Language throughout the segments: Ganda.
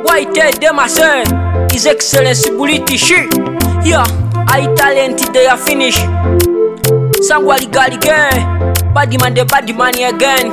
White them I say His Excellency British. Yeah, I talent they are finished. Sangwali galige Badman the badman again.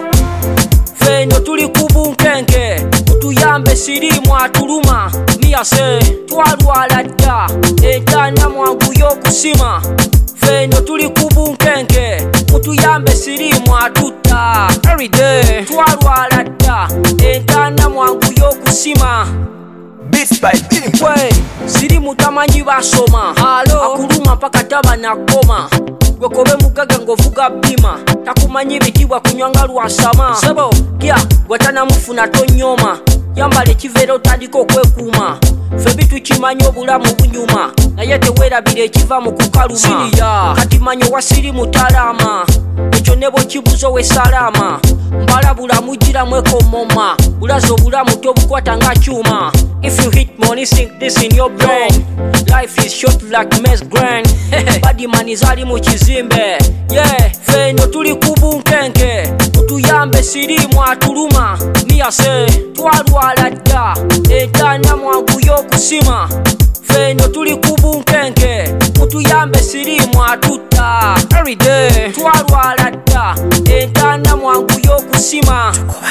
Feno tuli kubunkenke Utuyambe sirimu atuluma Miyase twalwala dda Etana mwangu yokusima Feno tuli kubunkenke Utuyambe sirimu atutta Everyday twalwala dda Etana mwangu yokusima Beats by Beam. We sirimu tamanyi basoma Akuluma mpaka taba nakoma Gwekobe mugaga ngovuga bima Takumanyi bitibwa kunywanga lwasama Sebo, kia, gwatana mufuna tonyoma Yambale kivero tandika okwekuuma Febi tukimanyi obulamu bunyuma Naye tewerabira ekiva mu kukaluma Siriya, kati manyo wasiri mutalama Ekyo nebo kibuzo we salama Mbala bulamu gira mwekomoma Bulazo obulamu tobukwata nga kyuma If you hit money, sink this in your brain. Life is short like mess grand. Badi mani zali mu kizimbe. Yeah, feno tuli kubunkenke. Utuyambe sirimu atuluma. Miyase, twalwala dda. Etana mwangu yokusima. Feno tuli kubunkenke. Utuyambe sirimu atutta. Everyday, twalwala dda. Etana mwangu yokusima.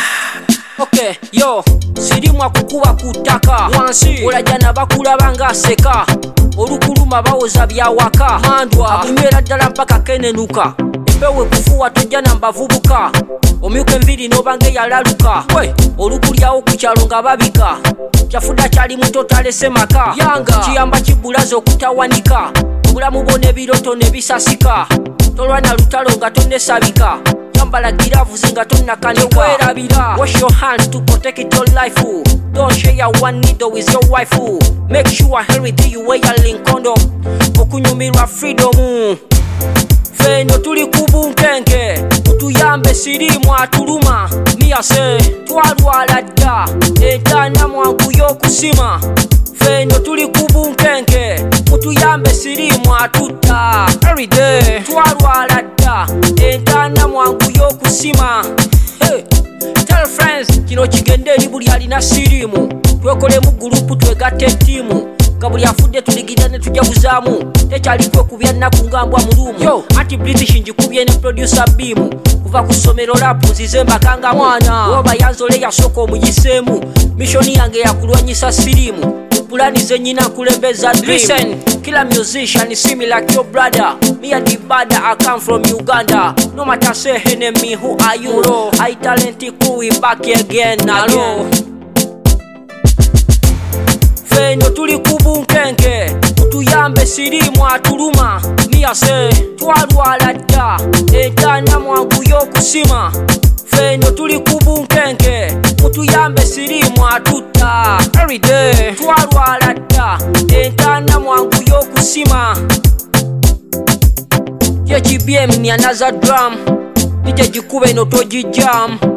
Okay, yo, sirimu akukuba kutaka wansi olajana bakulaba nga seka olukuluma bawoza byawaka mandwa akunywera ddala mpaka kenenuka empewe kufuwa tojana mbavubuka omyuka enviri nobange yalaluka we olukulyawo ku kyalo nga babika kyafuda kyali muto talese maka yanga kiyamba kibulaza okutawanika obulamu bwona ebiroto ne bisasika tolwana lutalo nga tonesabika Yambala giravuzi nga tonnakanika werabira. Wash your hands to protect your life. Don't share your one needle with your wife. Make sure everything you wear your link condom. Okunyumirwa freedom. Feno tuli kubunkenke Utuyambe sirimu atuluma Miyase twalwala dda Etana mwangu yokusima Feno tuli kubunkenke Utuyambe sirimu atutta Everyday twalwala dda Etana mwangu yokusima. Hey, tell friends kino kigende eri buli alina sirimu Twekolemu gurupu twegatte timu Kabuli afudde tuligida ne tujabuzaamu Tekyali kwekubya nnaku ngambwa mulumu Yo, anti British njikubye ne producer Beam Kuva ku ssomero lapu nzize mbakanga mwana Woba yanzole yasooka omuyiseemu Mishoni yange yakulwanyisa sirimu Pulani ze nyina nkulembeza dream. Listen, killer musician see me like your brother. Me and the brother I come from Uganda. No matter say enemy who are you bro. I talented cool we back again. Hello. Feno tuli kubunkenke Utuyambe sirimu atuluma Miyase twalwala dda Etana mwangu yokusima Feno tuli kubunkenke Utuyambe sirimu atutta Everyday twalwala dda Etana mwangu yokusima. Ye GBM ni another drum Nite jikube no toji jam